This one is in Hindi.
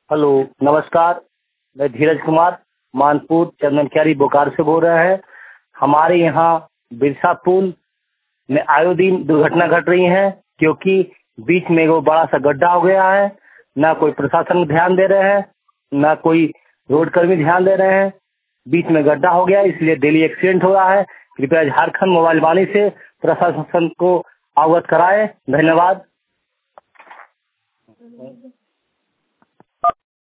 हेलो, नमस्कार। मैं धीरज कुमार मानपुर चंदनक्यारी बोकारो से बोल रहे हैं। हमारे यहाँ बिरसा पुल में आए दिन दुर्घटना घट रही है क्योंकि बीच में वो बड़ा सा गड्ढा हो गया है। ना कोई प्रशासन ध्यान दे रहे हैं, ना कोई रोड कर्मी ध्यान दे रहे हैं। बीच में गड्ढा हो गया, इसलिए डेली एक्सीडेंट हो रहा है। कृपया झारखंड मोबाइल वाणी से प्रशासन को अवगत कराएं। धन्यवाद।